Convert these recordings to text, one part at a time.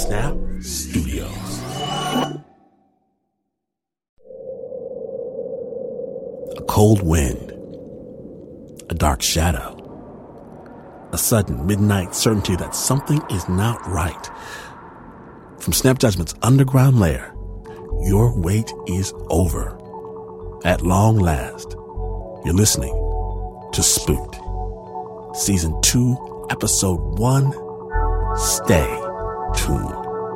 Snap Studios. A cold wind, a dark shadow, a sudden midnight certainty that something is not right. From Snap Judgment's underground lair, your wait is over. At long last, you're listening to Spooked. Season 2, Episode 1, Stay Tuned.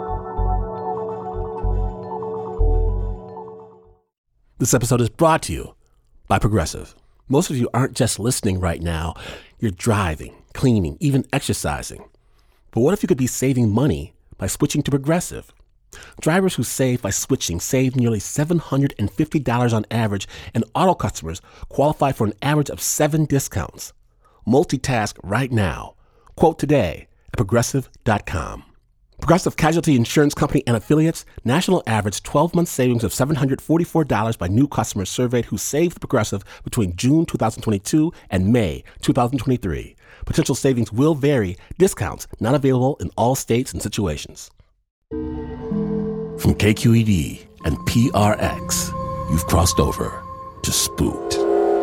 This episode is brought to you by Progressive. Most of you aren't just listening right now. You're driving, cleaning, even exercising. But what if you could be saving money by switching to Progressive? Drivers who save by switching save nearly $750 on average, and auto customers qualify for an average of 7 discounts. Multitask right now. Quote today at Progressive.com. Progressive Casualty Insurance Company and Affiliates. National average 12-month savings of $744 by new customers surveyed who saved Progressive between June 2022 and May 2023. Potential savings will vary. Discounts not available in all states and situations. From KQED and PRX, you've crossed over to Spooked.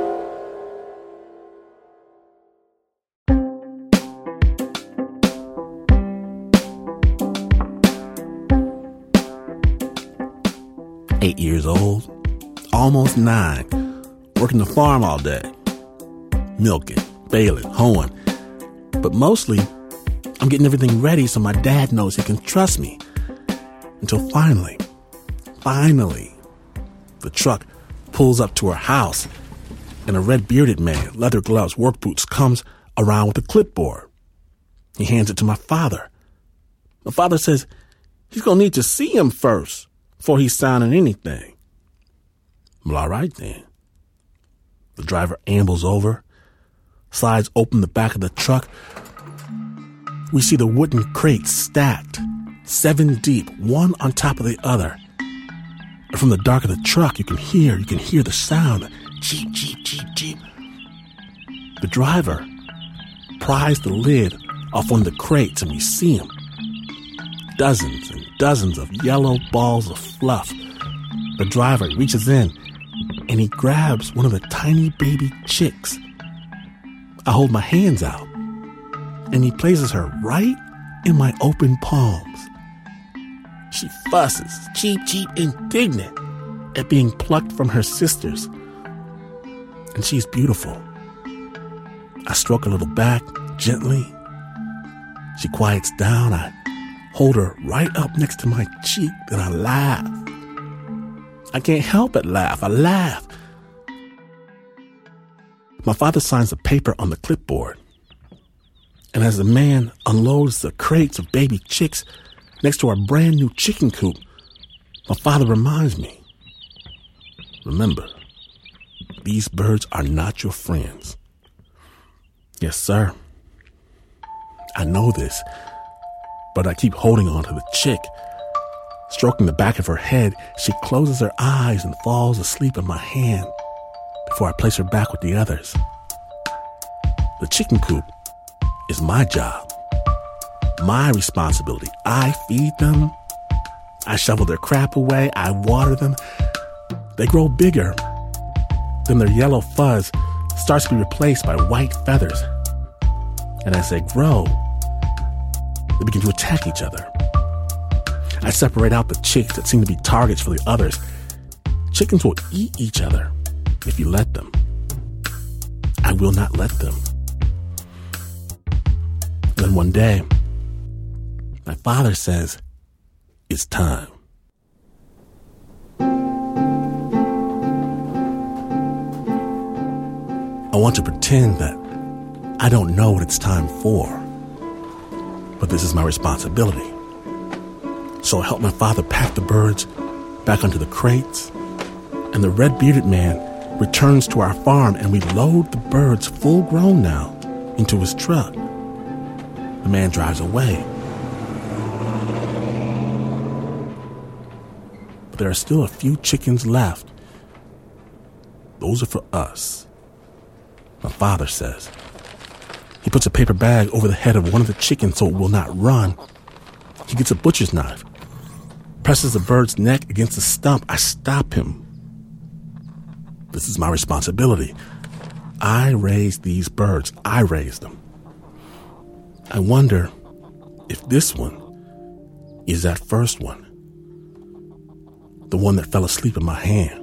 Eight years old, almost 9, working the farm all day, milking, baling, hoeing. But mostly, I'm getting everything ready so my dad knows he can trust me. Until finally, the truck pulls up to our house and a red-bearded man, leather gloves, work boots, comes around with a clipboard. He hands it to my father. My father says he's going to need to see him first before he's signing anything. Well, all right then. The driver ambles over, slides open the back of the truck. We see the wooden crates stacked, 7 deep, one on top of the other. And from the dark of the truck, you can hear the sound. Jeep, jeep, jeep, jeep. The driver pries the lid off one of the crates and we see him. Dozens and dozens of yellow balls of fluff. The driver reaches in and he grabs one of the tiny baby chicks. I hold my hands out and he places her right in my open palms. She fusses, cheep, indignant at being plucked from her sisters. And she's beautiful. I stroke her little back gently. She quiets down. I hold her right up next to my cheek, then I laugh. I can't help but laugh. I laugh. My father signs the paper on the clipboard. And as the man unloads the crates of baby chicks next to our brand new chicken coop, my father reminds me, remember, these birds are not your friends. Yes, sir. I know this, but I keep holding on to the chick. Stroking the back of her head, she closes her eyes and falls asleep in my hand before I place her back with the others. The chicken coop is my job, my responsibility. I feed them. I shovel their crap away. I water them. They grow bigger. Then their yellow fuzz starts to be replaced by white feathers. And as they grow, they begin to attack each other. I separate out the chicks that seem to be targets for the others. Chickens will eat each other if you let them. I will not let them. Then one day, my father says, it's time. I want to pretend that I don't know what it's time for, but this is my responsibility. So I help my father pack the birds back onto the crates, and the red-bearded man returns to our farm, and we load the birds, full grown now, into his truck. The man drives away. But there are still a few chickens left. Those are for us, my father says. He puts a paper bag over the head of one of the chickens so it will not run. He gets a butcher's knife, presses the bird's neck against the stump. I stop him. This is my responsibility. I raised these birds. I raised them. I wonder if this one is that first one, the one that fell asleep in my hand.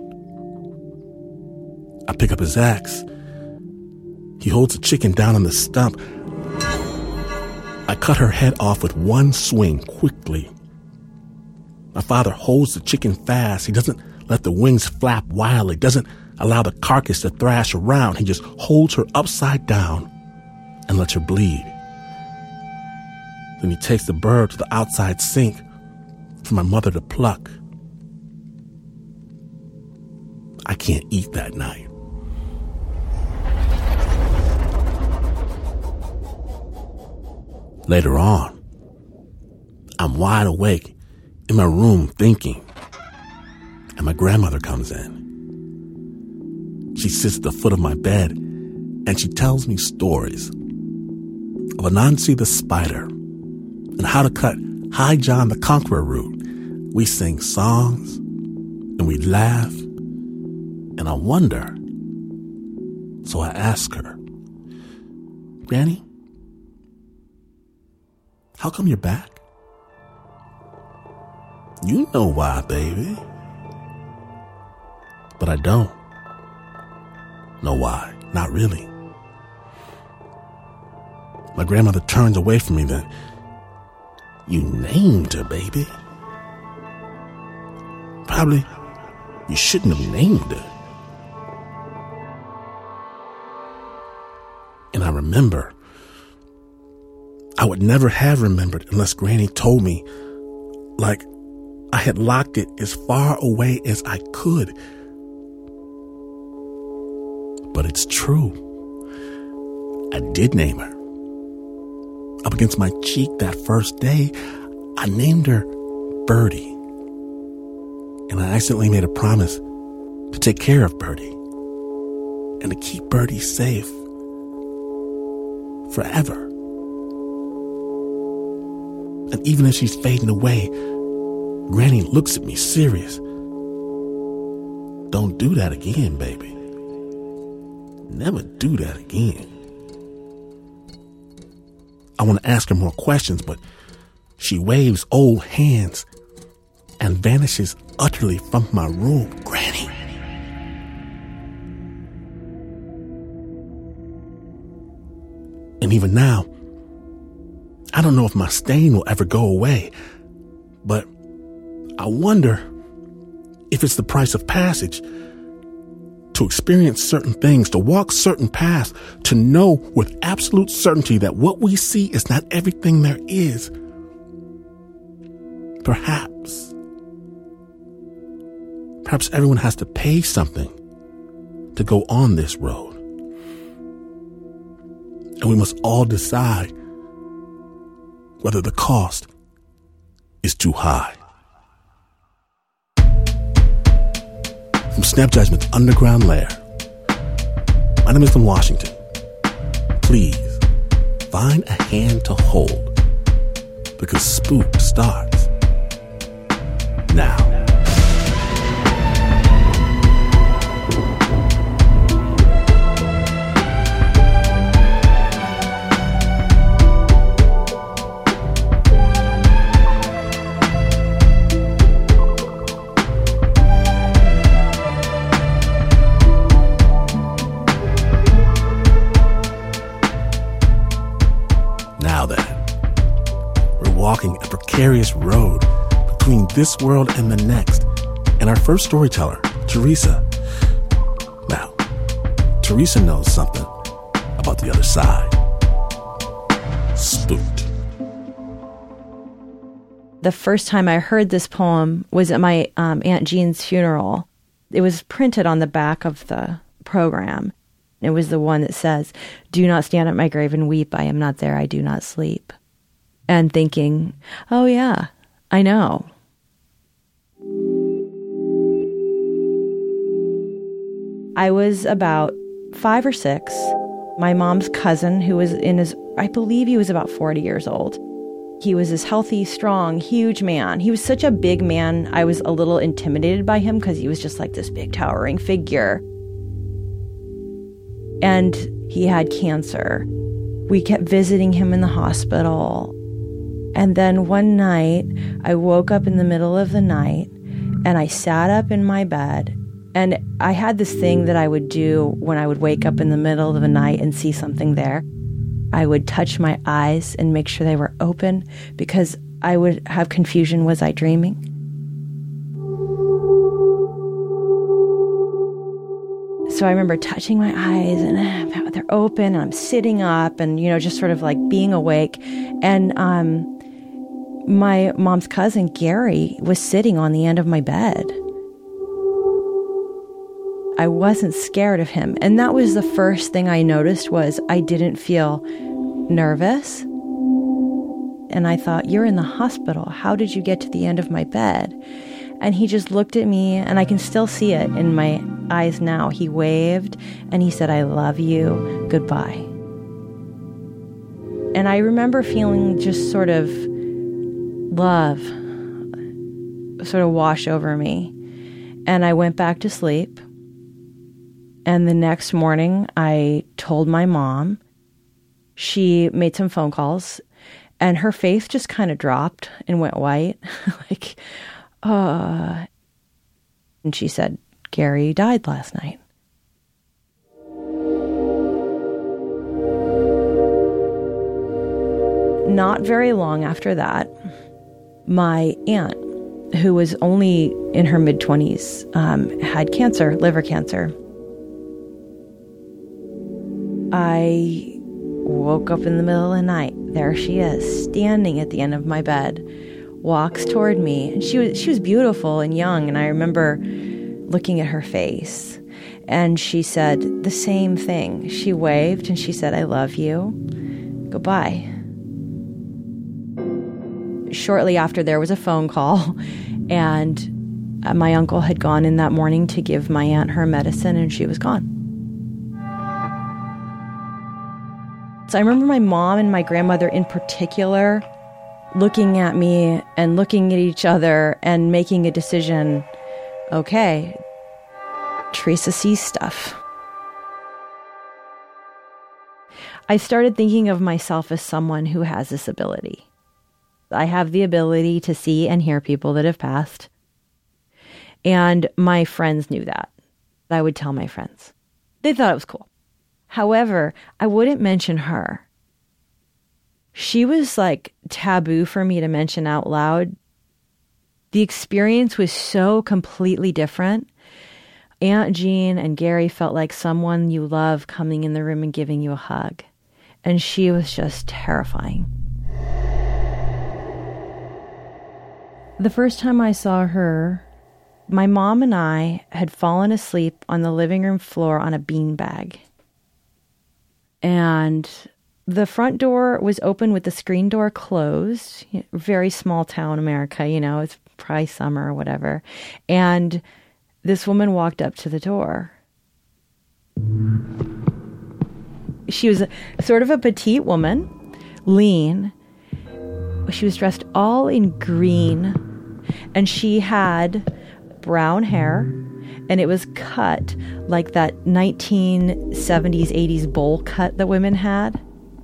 I pick up his axe. He holds the chicken down on the stump. I cut her head off with one swing quickly. My father holds the chicken fast. He doesn't let the wings flap wildly, doesn't allow the carcass to thrash around. He just holds her upside down and lets her bleed. Then he takes the bird to the outside sink for my mother to pluck. I can't eat that night. Later on, I'm wide awake in my room thinking, and my grandmother comes in. She sits at the foot of my bed, and she tells me stories of Anansi the spider and how to cut High John the Conqueror root. We sing songs, and we laugh, and I wonder. So I ask her, Granny, how come you're back? You know why, baby. But I don't know why. Not really. My grandmother turns away from me then. You named her, baby. Probably you shouldn't have named her. And I remember, I would never have remembered unless Granny told me, like I had locked it as far away as I could. But it's true. I did name her. Up against my cheek that first day, I named her Birdie. And I accidentally made a promise to take care of Birdie and to keep Birdie safe forever. And even as she's fading away, Granny looks at me serious. Don't do that again, baby. Never do that again. I want to ask her more questions, but she waves old hands and vanishes utterly from my room. Granny. And even now, I don't know if my stain will ever go away, but I wonder if it's the price of passage to experience certain things, to walk certain paths, to know with absolute certainty that what we see is not everything there is. Perhaps everyone has to pay something to go on this road. And we must all decide whether the cost is too high. From Snap Judgment's underground lair, my name is Tim Washington. Please find a hand to hold, because Spook starts now. Walking a precarious road between this world and the next. And our first storyteller, Teresa. Now, Teresa knows something about the other side. Spooked. The first time I heard this poem was at my Aunt Jean's funeral. It was printed on the back of the program. It was the one that says, "Do not stand at my grave and weep. I am not there. I do not sleep." And thinking, oh yeah, I know. I was about 5 or 6. My mom's cousin, who was I believe he was about 40 years old, He was this healthy, strong, huge man. He was such a big man, I was a little intimidated by him because he was just like this big towering figure. And he had cancer. We kept visiting him in the hospital. And then one night, I woke up in the middle of the night and I sat up in my bed. And I had this thing that I would do when I would wake up in the middle of the night and see something there. I would touch my eyes and make sure they were open because I would have confusion. Was I dreaming? So I remember touching my eyes and they're open and I'm sitting up and, just sort of like being awake. And my mom's cousin, Gary, was sitting on the end of my bed. I wasn't scared of him. And that was the first thing I noticed was I didn't feel nervous. And I thought, you're in the hospital. How did you get to the end of my bed? And he just looked at me, and I can still see it in my eyes now. He waved, and he said, I love you. Goodbye. And I remember feeling just sort of love sort of wash over me. And I went back to sleep. And the next morning, I told my mom. She made some phone calls, and her face just kind of dropped and went white. And she said, Gary died last night. Not very long after that, my aunt, who was only in her mid-20s, had cancer, liver cancer. I woke up in the middle of the night. There she is, standing at the end of my bed, walks toward me. And she was beautiful and young, and I remember looking at her face. And she said the same thing. She waved and she said, I love you. Goodbye. Shortly after, there was a phone call, and my uncle had gone in that morning to give my aunt her medicine, and she was gone. So I remember my mom and my grandmother in particular looking at me and looking at each other and making a decision. Okay, Teresa sees stuff. I started thinking of myself as someone who has this ability. I have the ability to see and hear people that have passed. And my friends knew that. I would tell my friends. They thought it was cool. However, I wouldn't mention her. She was like taboo for me to mention out loud. The experience was so completely different. Aunt Jean and Gary felt like someone you love coming in the room and giving you a hug. And she was just terrifying. The first time I saw her, my mom and I had fallen asleep on the living room floor on a beanbag. And the front door was open with the screen door closed. Very small town America, it's probably summer or whatever. And this woman walked up to the door. She was sort of a petite woman, lean. She was dressed all in green, and she had brown hair, and it was cut like that 1970s, 80s bowl cut that women had.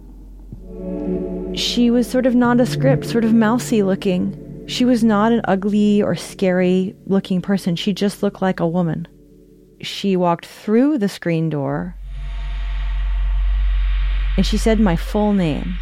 She was sort of nondescript, sort of mousy looking. She was not an ugly or scary looking person. She just looked like a woman. She walked through the screen door, and she said my full name.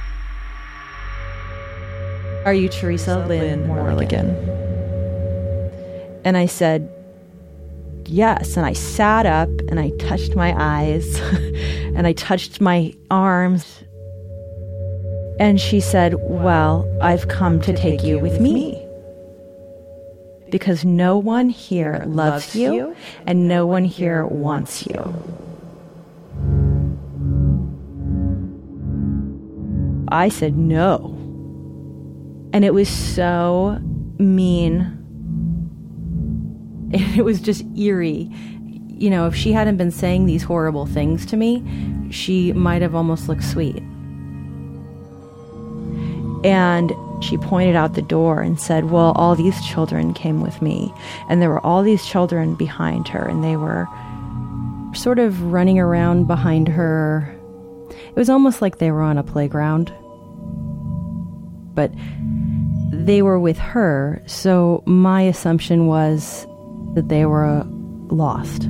Are you Teresa Lynn Morligan? And I said, yes. And I sat up and I touched my eyes and I touched my arms. And she said, well, I've come to take you with me. Because no one here loves you and no one here wants you. I said no. And it was so mean. It was just eerie. If she hadn't been saying these horrible things to me, she might have almost looked sweet. And she pointed out the door and said, well, all these children came with me. And there were all these children behind her, and they were sort of running around behind her. It was almost like they were on a playground. But they were with her, so my assumption was that they were lost.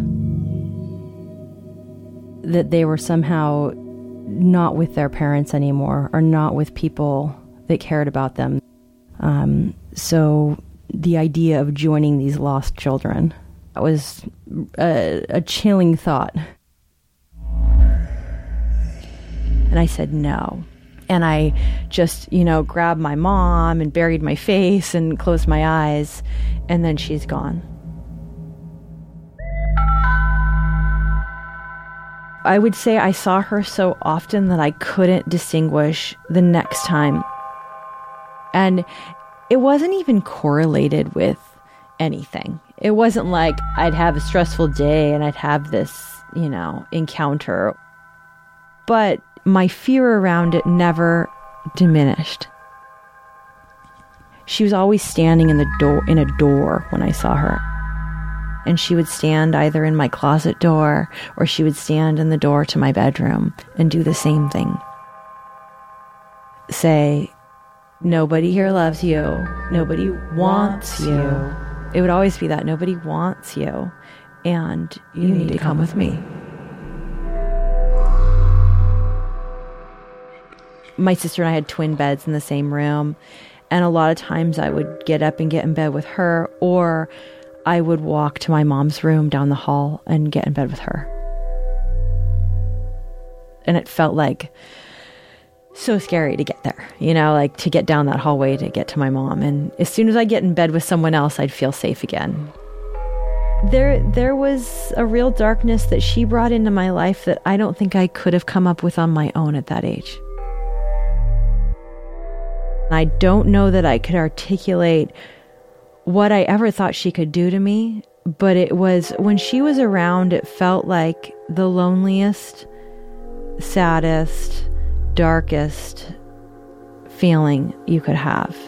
That they were somehow not with their parents anymore, or not with people that cared about them. So the idea of joining these lost children, that was a chilling thought. And I said no. And I just, grabbed my mom and buried my face and closed my eyes, and then she's gone. I would say I saw her so often that I couldn't distinguish the next time. And it wasn't even correlated with anything. It wasn't like I'd have a stressful day and I'd have this, encounter. But my fear around it never diminished. She was always standing in a door when I saw her. And she would stand either in my closet door or she would stand in the door to my bedroom and do the same thing. Say, nobody here loves you. Nobody wants you. It would always be that nobody wants you. And you need to come with me. My sister and I had twin beds in the same room. And a lot of times I would get up and get in bed with her, or I would walk to my mom's room down the hall and get in bed with her. And it felt like so scary to get there, like to get down that hallway to get to my mom. And as soon as I get in bed with someone else, I'd feel safe again. There was a real darkness that she brought into my life that I don't think I could have come up with on my own at that age. I don't know that I could articulate what I ever thought she could do to me, but it was, when she was around, it felt like the loneliest, saddest, darkest feeling you could have.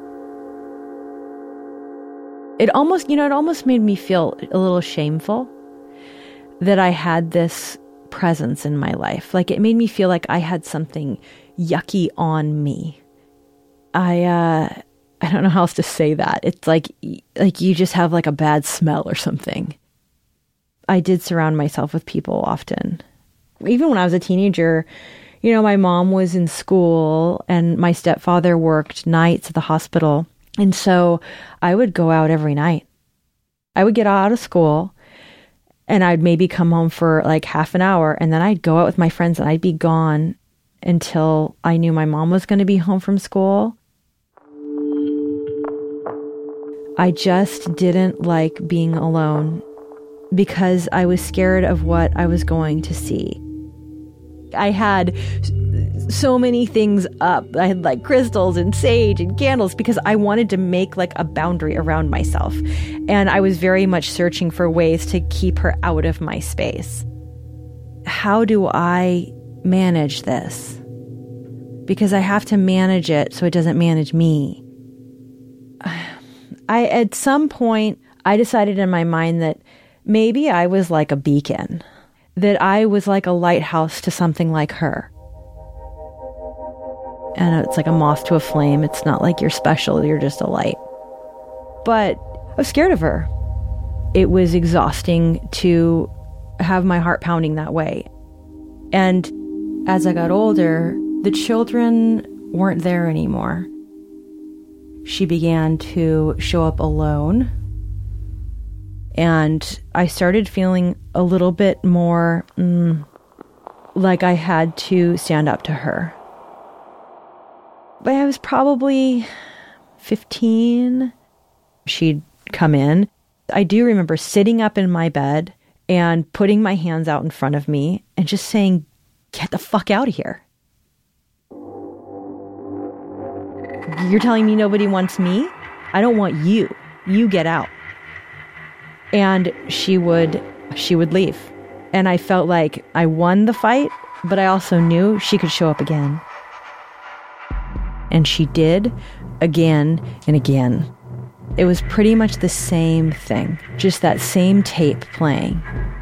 It almost made me feel a little shameful that I had this presence in my life. Like, it made me feel like I had something yucky on me. I don't know how else to say that. It's like you just have like a bad smell or something. I did surround myself with people often. Even when I was a teenager, my mom was in school and my stepfather worked nights at the hospital. And so I would go out every night. I would get out of school and I'd maybe come home for like half an hour, and then I'd go out with my friends and I'd be gone until I knew my mom was going to be home from school. I just didn't like being alone because I was scared of what I was going to see. I had so many things up. I had like crystals and sage and candles because I wanted to make like a boundary around myself. And I was very much searching for ways to keep her out of my space. How do I manage this? Because I have to manage it so it doesn't manage me. At some point, I decided in my mind that maybe I was like a beacon, that I was like a lighthouse to something like her. And it's like a moth to a flame. It's not like you're special, you're just a light. But I was scared of her. It was exhausting to have my heart pounding that way. And as I got older, the children weren't there anymore. She began to show up alone. And I started feeling a little bit more like I had to stand up to her. But I was probably 15. She'd come in. I do remember sitting up in my bed and putting my hands out in front of me and just saying, "Get the fuck out of here. You're telling me nobody wants me? I don't want you. You get out." And she would leave. And I felt like I won the fight, but I also knew she could show up again. And she did, again and again. It was pretty much the same thing, just that same tape playing.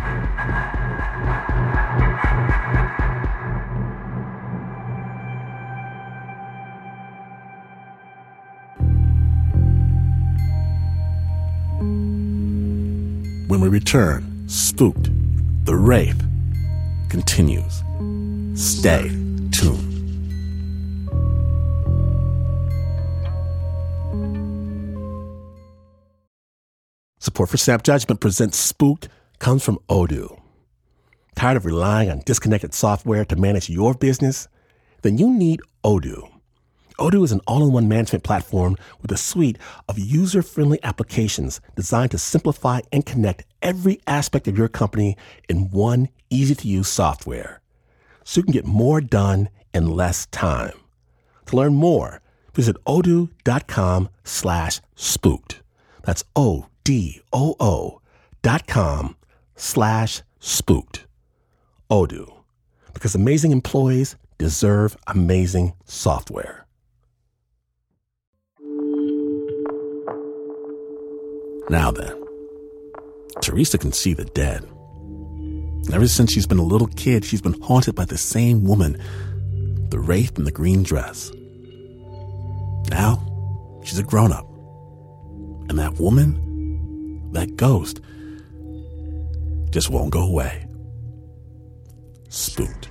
When we return, Spooked, The Wraith continues. Stay tuned. Support for Snap Judgment presents Spooked comes from Odoo. Tired of relying on disconnected software to manage your business? Then you need Odoo. Odoo is an all-in-one management platform with a suite of user-friendly applications designed to simplify and connect every aspect of your company in one easy-to-use software, so you can get more done in less time. To learn more, visit odoo.com/spooked. That's odoo.com/spooked. Odoo, because amazing employees deserve amazing software. Now then, Teresa can see the dead. Ever since she's been a little kid, she's been haunted by the same woman, the wraith in the green dress. Now, she's a grown-up. And that woman, that ghost, just won't go away. Spooked.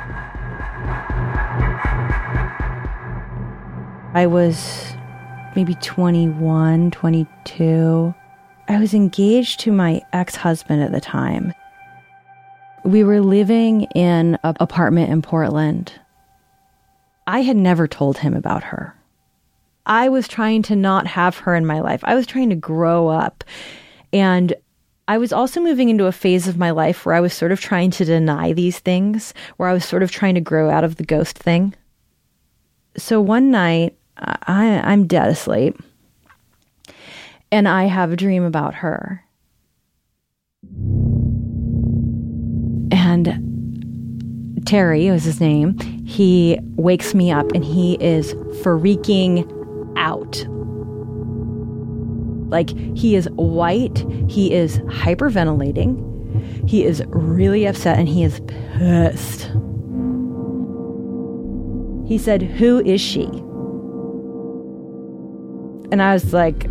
I was maybe 21, 22. I was engaged to my ex-husband at the time. We were living in an apartment in Portland. I had never told him about her. I was trying to not have her in my life. I was trying to grow up. And I was also moving into a phase of my life where I was sort of trying to deny these things, where I was sort of trying to grow out of the ghost thing. So one night, I'm dead asleep. And I have a dream about her. And Terry was his name. He wakes me up and he is freaking out. Like, he is white. He is hyperventilating. He is really upset and he is pissed. He said, "Who is she?" And I was like,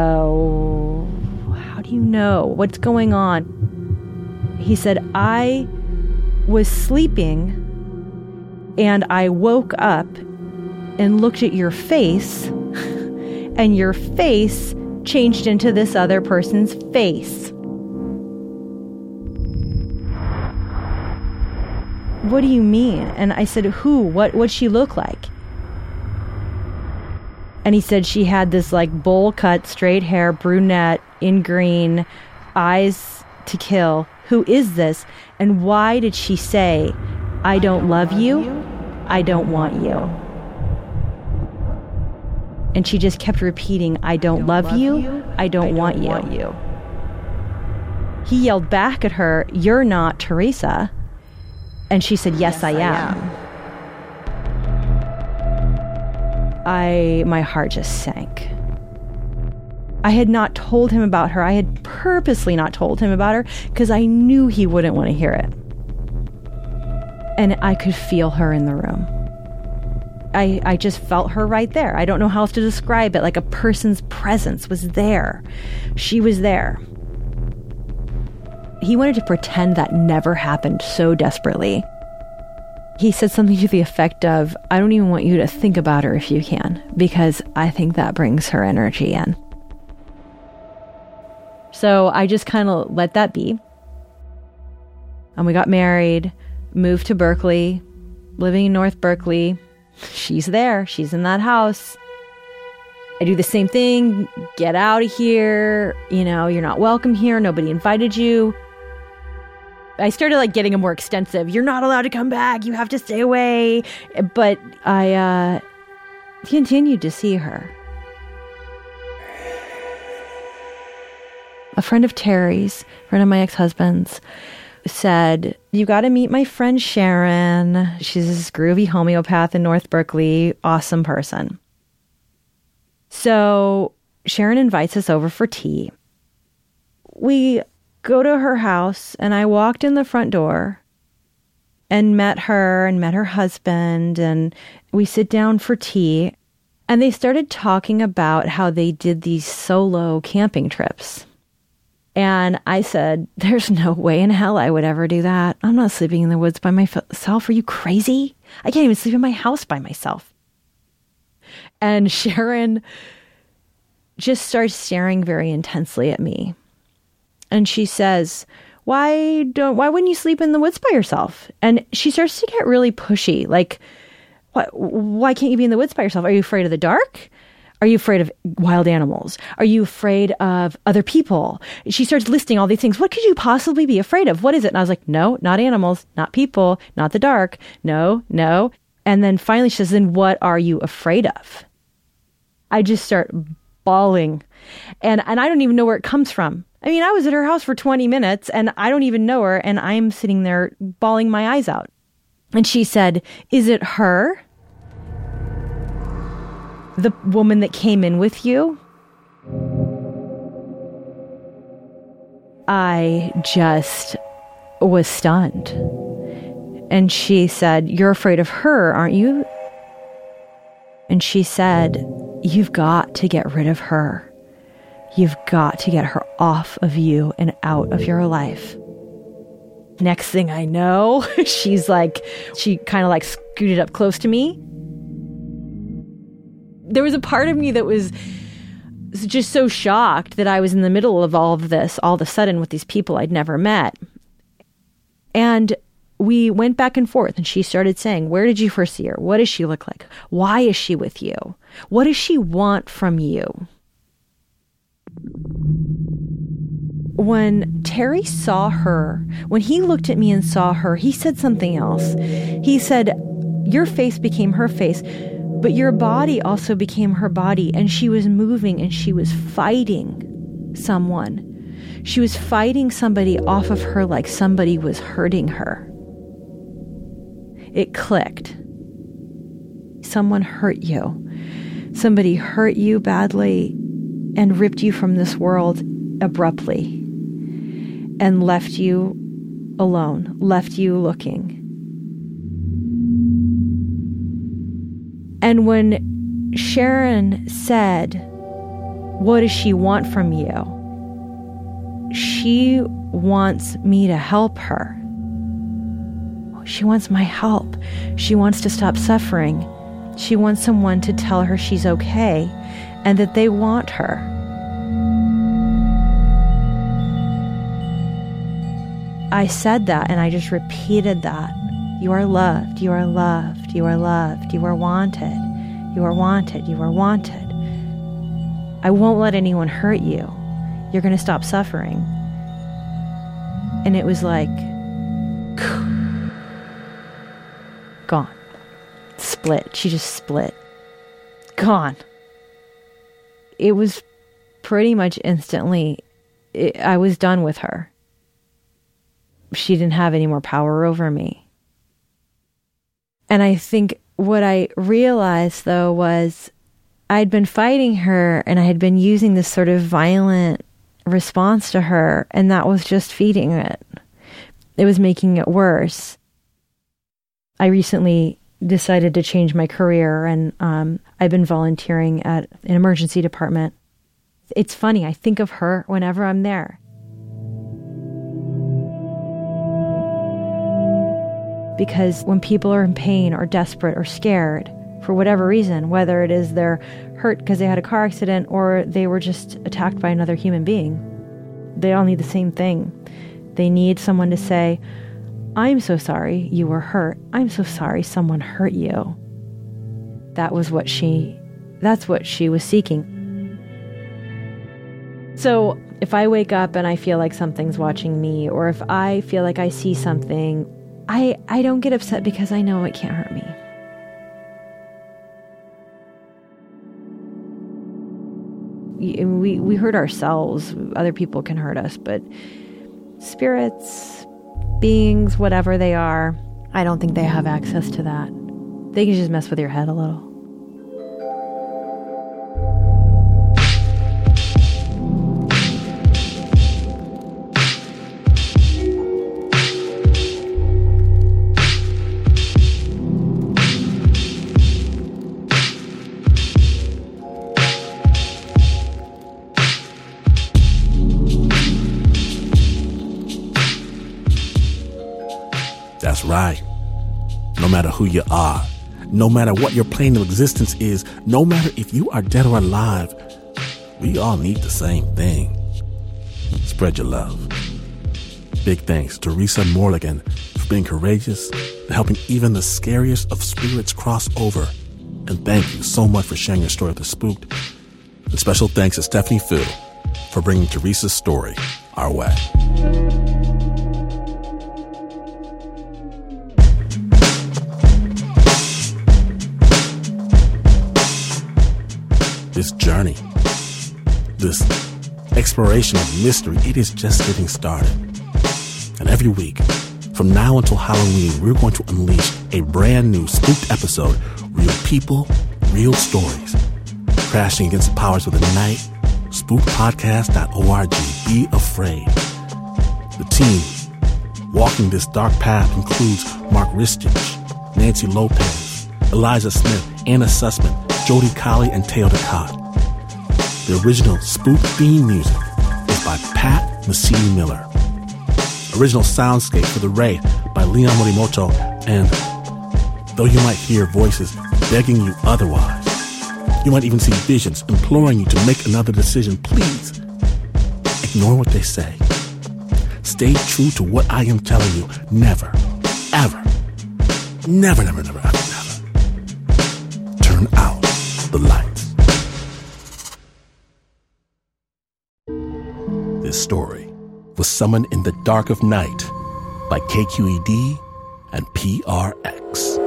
how do you know? What's going on? He said, "I was sleeping and I woke up and looked at your face and your face changed into this other person's face." "What do you mean?" And I said, "Who? What'd she look like?" And he said she had this like bowl cut, straight hair, brunette, in green, eyes to kill. "Who is this? And why did she say, 'I don't love you, I don't want you'?" And she just kept repeating, "I don't love you, I don't want you." He yelled back at her, "You're not Teresa." And she said, "Yes, I am." My heart just sank. I had not told him about her. I had purposely not told him about her because I knew he wouldn't want to hear it. And I could feel her in the room. I just felt her right there. I don't know how else to describe it. Like a person's presence was there. She was there. He wanted to pretend that never happened so desperately. He said something to the effect of, "I don't even want you to think about her if you can, because I think that brings her energy in." So I just kind of let that be. And we got married, moved to Berkeley, living in North Berkeley. She's there. She's in that house. I do the same thing. Get out of here. You know, you're not welcome here. Nobody invited you. I started like getting a more extensive, "You're not allowed to come back. You have to stay away." But I continued to see her. A friend of Terry's, friend of my ex-husband's, said, you got to meet my friend Sharon. She's this groovy homeopath in North Berkeley. Awesome person. So Sharon invites us over for tea. We go to her house, and I walked in the front door and met her husband, and we sit down for tea. And they started talking about how they did these solo camping trips. And I said, there's no way in hell I would ever do that. I'm not sleeping in the woods by myself. Are you crazy? I can't even sleep in my house by myself. And Sharon just starts staring very intensely at me. And she says, why wouldn't you sleep in the woods by yourself? And she starts to get really pushy. Like, why can't you be in the woods by yourself? Are you afraid of the dark? Are you afraid of wild animals? Are you afraid of other people? She starts listing all these things. What could you possibly be afraid of? What is it? And I was like, no, not animals, not people, not the dark. No. And then finally she says, then what are you afraid of? I just start bawling. And I don't even know where it comes from. I mean, I was at her house for 20 minutes and I don't even know her. And I'm sitting there bawling my eyes out. And she said, is it her? The woman that came in with you? I just was stunned. And she said, you're afraid of her, aren't you? And she said, you've got to get rid of her. You've got to get her off of you and out of your life. Next thing I know, she kind of like scooted up close to me. There was a part of me that was just so shocked that I was in the middle of all of this, all of a sudden with these people I'd never met. And we went back and forth, and she started saying, where did you first see her? What does she look like? Why is she with you? What does she want from you? When Terry saw her, when he looked at me and saw her, he said something else. He said, your face became her face, but your body also became her body, and she was moving and she was fighting someone. She was fighting somebody off of her like somebody was hurting her. It clicked. Someone hurt you. Somebody hurt you badly and ripped you from this world abruptly and left you alone, left you looking. And when Sharon said, what does she want from you? She wants me to help her. She wants my help. She wants to stop suffering. She wants someone to tell her she's okay and that they want her. I said that and I just repeated that. You are loved, you are loved, you are loved, you are wanted, you are wanted, you are wanted. I won't let anyone hurt you. You're going to stop suffering. And it was like, gone. Split. She just split. Gone. It was pretty much instantly, I was done with her. She didn't have any more power over me. And I think what I realized, though, was I'd been fighting her and I had been using this sort of violent response to her, and that was just feeding it. It was making it worse. I recently decided to change my career, and I've been volunteering at an emergency department. It's funny, I think of her whenever I'm there. Because when people are in pain or desperate or scared, for whatever reason, whether it is they're hurt because they had a car accident or they were just attacked by another human being, they all need the same thing. They need someone to say, I'm so sorry you were hurt. I'm so sorry someone hurt you. That's what she was seeking. So if I wake up and I feel like something's watching me, or if I feel like I see something, I don't get upset because I know it can't hurt me. We hurt ourselves. Other people can hurt us, but spirits, beings, whatever they are, I don't think they have access to that. They can just mess with your head a little. That's right. No matter who you are, no matter what your plane of existence is, no matter if you are dead or alive, we all need the same thing. Spread your love. Big thanks to Teresa Morligan for being courageous and helping even the scariest of spirits cross over. And thank you so much for sharing your story with The Spooked. And special thanks to Stephanie Fu for bringing Teresa's story our way. This journey, this exploration of mystery, it is just getting started. And every week, from now until Halloween, we're going to unleash a brand new Spooked episode, real people, real stories, crashing against the powers of the night. Spookedpodcast.org. Be afraid. The team walking this dark path includes Mark Ristich, Nancy Lopez, Eliza Smith, Anna Sussman, Jody Colley, and Teo Ducott. The original Spook theme music is by Pat Mesiti-Miller. Original soundscape for The Raid by Leon Morimoto, and though you might hear voices begging you otherwise, you might even see visions imploring you to make another decision, please ignore what they say. Stay true to what I am telling you. Never, ever, never, never, never, ever, never turn out the lights. This story was Summoned in the Dark of Night by KQED and PRX.